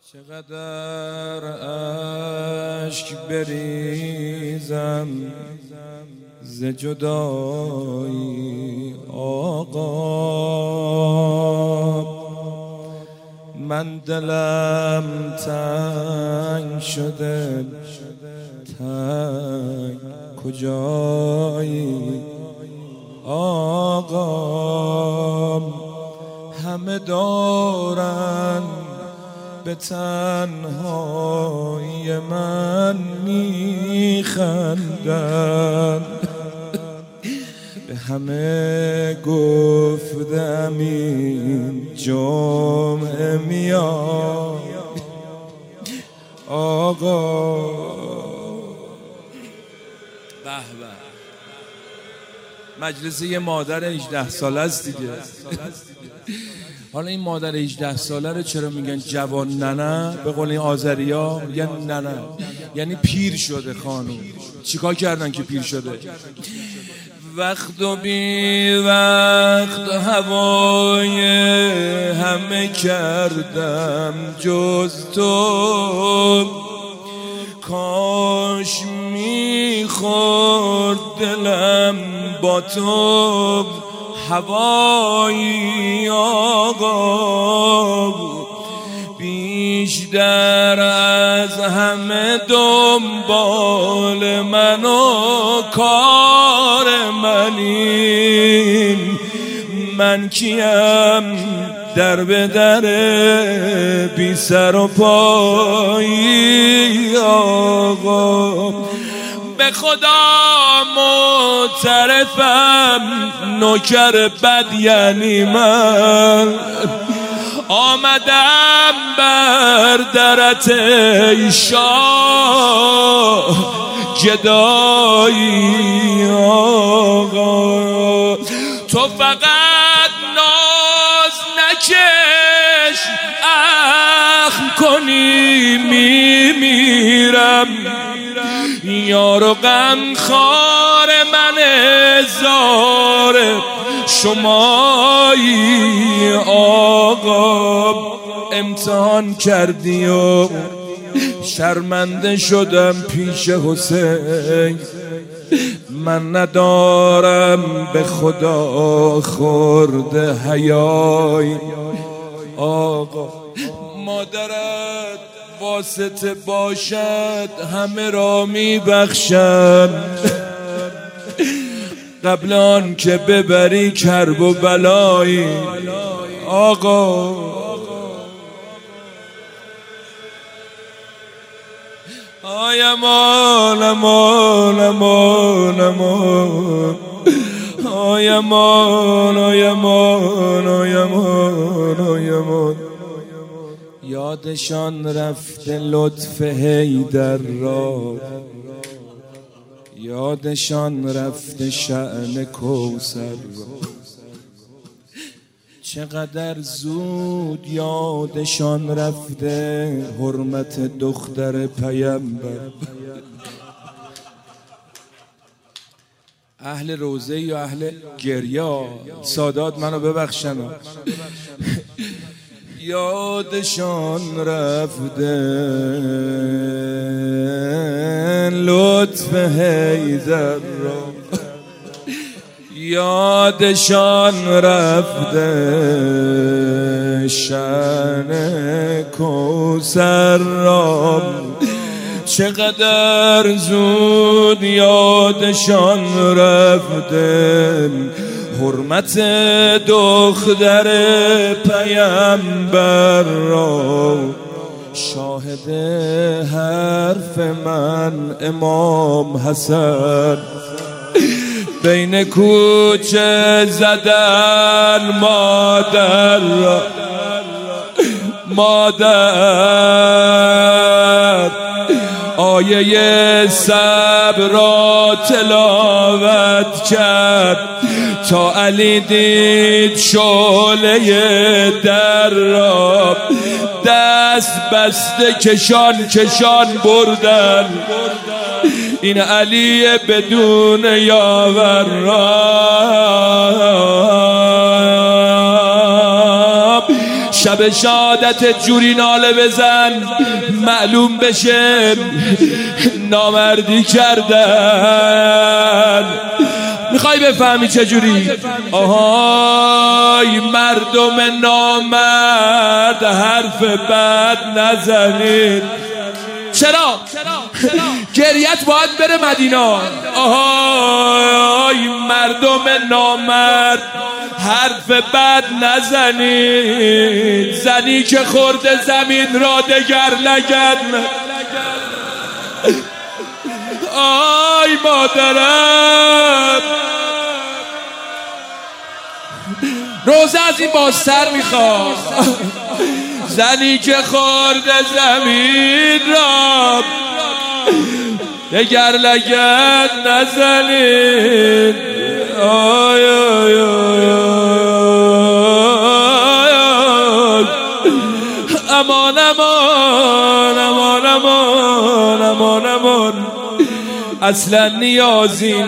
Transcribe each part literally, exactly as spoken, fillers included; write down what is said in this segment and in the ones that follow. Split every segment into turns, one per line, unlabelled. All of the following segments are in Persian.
چقدر اشک بریزم ز جدایی آقا، من دلم تنگ شده، تنگ کجایی آقا، همه دارن به تنهای من میخندن، به همه گفتم این جمعه میاد آقا. به به، مجلس یه مادر هجده ساله است دیگه. حالا این مادر هجده ساله رو چرا میگن جوان ننه؟ به قول این آذریا میگن ننه، یعنی پیر شده خانوم. چیکار کردن که پیر شده؟ وقت و بی وقت هوای همه کردم جز تو، کاش میخورد دلم با تو هوایی آقا، بیشتر از همه دنبال من و کار منیم، من کیم در به در بی سر و پایی آقا، به خدا معترفم نوکر بد یعنی من، آمدم بر درت ای شاه جدایی آقا، تو فقط ناز نکش اخم کنی میمیرم، یارو غم خار من زار شمایی آقا، امتحان کردی و شرمنده شدم پیش حسین، من ندارم به خدا خورده حیای آقا، مادرت واسطه باشد همه را میبخشم، قبل آن که ببری کرب و بلایی آقا. آی امان امان امان امان، آی امان آی امان آی امان آی امان، یادشان رفته لطف حیدر را، یادشان رفته شأن کوثر را، چقدر زود یادشان رفته حرمت دختر پیامبر. اهل روزه یا اهل گریا سادات منو ببخشن، یادشان رفته لطف حیدر را، یادشان رفته شأن کوثر را، چقدر زود یادشان رفته حرمت دختر پیامبر را، شاهد حرف من امام حسن بین کوچه زدن مادر را، مادر آیه صبر را تلاوت کرد تا علی دید شعله در را، دست بسته کشان کشان بردن این علی بدون یاور را، شب شهادت جوری ناله بزن معلوم بشه نامردی کردن. میخوای بفهمی چجوری؟ آهای مردم نامرد حرف بد نزنید. چرا؟ گریت باید بره مدینه. آهای مردم نامرد حرف بد نزنید. زنی که خورده زمین را دگر لگد. آی مادرم روزه از این بازتر میخواد. زنی که خورده زمین را دگر لگد نزنید. آی آی آی امان امان امان امان امان امان. اصلا نیازی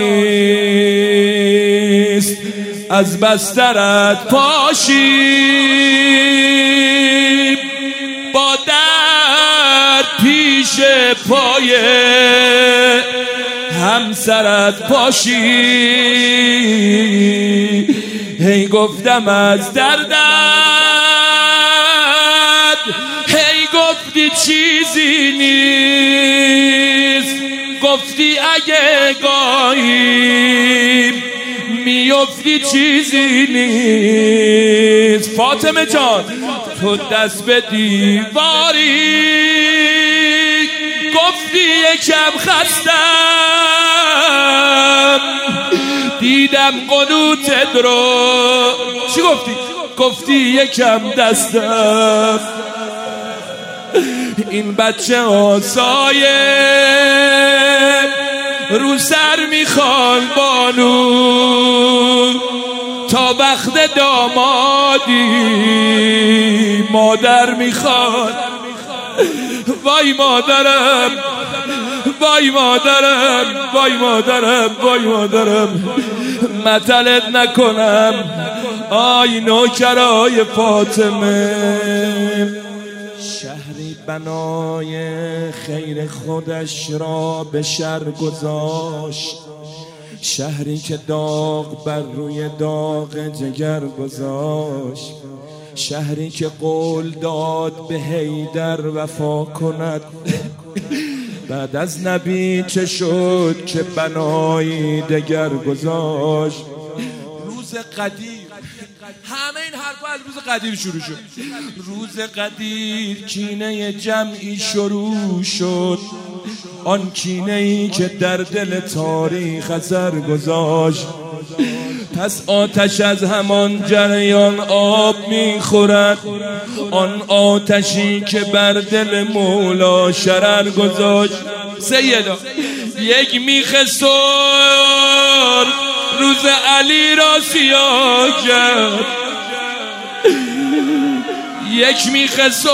نیست از بسترت پاشی با درد پیش پای همسرت پاشی. هی گفتم از دردت، هی گفتی چیزی نیست، گفتی اگه گاهی میفتی چیزی نیست. فاطمه جان تو دست به دیواری گفتی یکم خستم، دیدم قنوتت رو. چی گفتی؟ گفتی یکم دستم. این بچه آسایه رو سر میخوان بانو تا وقت دامادی مادر میخوان. وای مادرم وای مادرم وای مادرم وای مادرم مطلت نکنم. آی نوکرای فاطمه. شهری بنای خیر خودش را به شر گذاشت، شهری که داغ بر روی داغ جگر گذاشت، شهری که قول داد به حیدر وفا کند. بعد از نبی چه شد که بنایی دگر گذاشت. روز قدیر، همه این حرفا از روز قدیر شروع شد. روز قدیر کینه جمعی شروع شد، آن کینه ای که در دل تاریخ اثر گذاشت. پس آتش از همان جریان آب میخورد، آن آتشی که بر دل مولا شرر گذاشت. سیدا یک میخ سر روز علی را سیاه کرد، یک میخ سر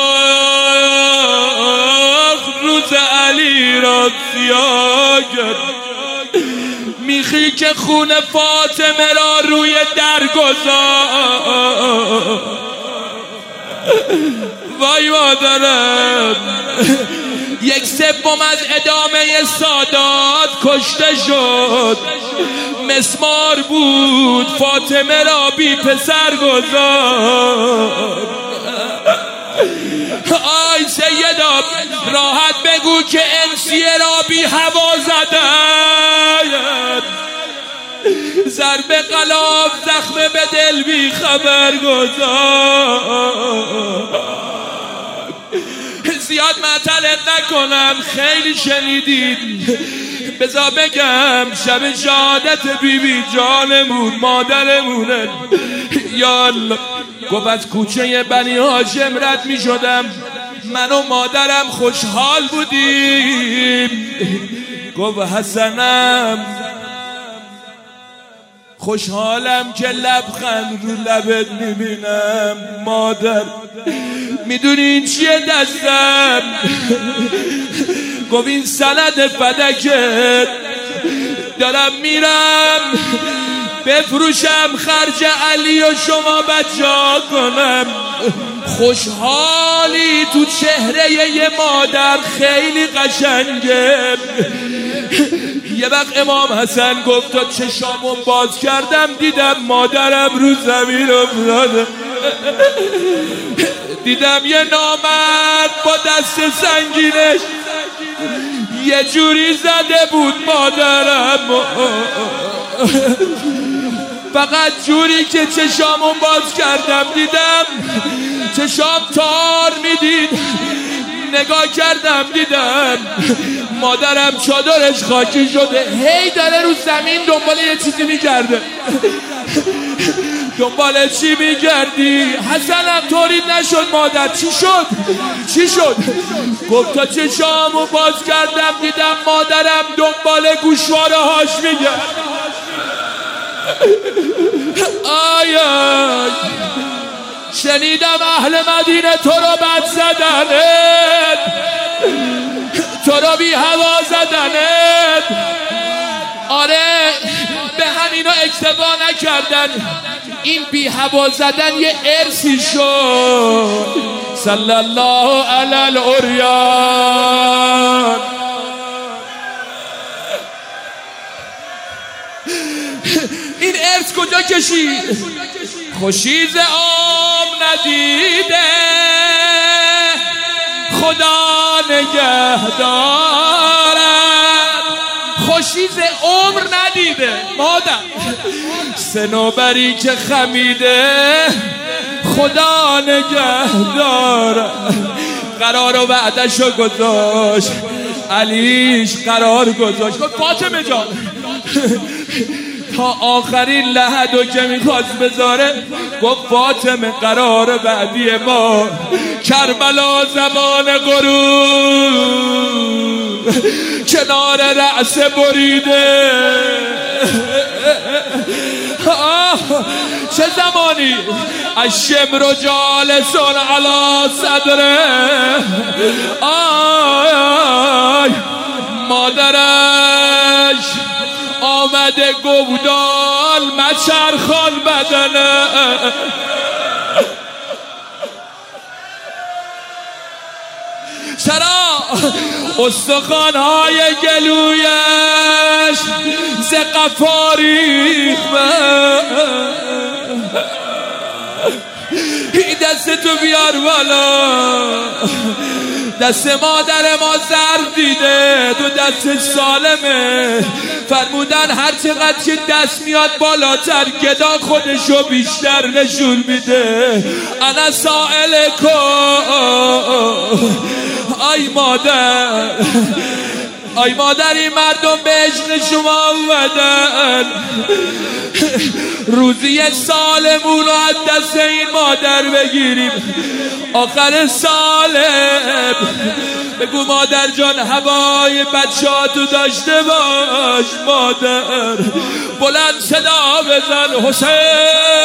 روز علی را سیاه کرد. میخی که خون فاطمه را روی در گذاشت. وای مادرم یک سوم از ادامه سادات کشته شد. مسمار بود فاطمه را بی پسر گذاشت. آی سیدا راحت بگو که انسیه را بی هوا زدن، ضرب غلاف زخم به دل بی خبر گذاشت. زیاد معطلت نکنم، خیلی شنیدید. بذار بگم شب شهادت بی بی جانمون مادرمونه. یالا گفت از کوچه بنی هاشم رد می شدم، من و مادرم خوشحال بودیم. گفت حسنم خوشحالم که لبخند رو لبت میبینم. مادر میدونی این چیه دستم؟ گفت این سند فدکت. دارم میرم بفروشم خرج علی و شما بچا کنم. خوشحالی تو چهره یه مادر خیلی قشنگه. یه وقت امام حسن گفت تا چشامو باز کردم دیدم مادرم رو زمین افتاده. دیدم یه نامرد با دست سنگینش یه جوری زده بود مادرم، فقط جوری که چشامو باز کردم دیدم چشام تار میدید. نگاه کردم دیدم مادرم چادرش خاکی شده، هی داره رو زمین دنبال یه چیزی میگرده. دنبال چی میگردی؟ حسنم تولید نشد مادر. چی شد؟ چی شد؟ گفت تا چشامو باز کردم دیدم مادرم دنبال گوشواره هاش میگرد. آی آی شنیدم اهل مدینه تو رو بد زدنت، تو رو بی هوا زدنت. آره به همینا اکتفا نکردن، این بی هوا زدن یه ارثی شد. صلی الله علی الاریان. این ارث کجا کشید؟ خوشیز عام ندیده خدا نگهدارد. خوشیز عمر ندیده مادر، سنوبری که خمیده خدا نگهدارد. قرار و وعدشو گذاشت، علیش قرار گذاشت. گفت فاطمه جان تا آخرین لحظه که میخواست بذاره گفت فاطمه قرار بعدی ما کربلا زمان غروب کنار رأس بریده. آه چه زمانی الشمر جالسون علی صدره. آی مادرش آمده گودال مچرخان بدنه. چرا؟ استخوان‌های گلویش ز قفا ریخته. این دستتو بیار بالا. دست مادر ما ضرب دیده، تو دست سالمه. فرمودن هر چقدر که دست میاد بالاتر گدا خودشو بیشتر نشون میده. انا سائل کن آی مادر، آی مادر این مردم به عشق شما اومدن. روزی سالمون رو از دست این مادر بگیریم. آخر سالم بگو مادر جان هوای بچه‌هاتو داشته باش. مادر بلند صدا بزن حسین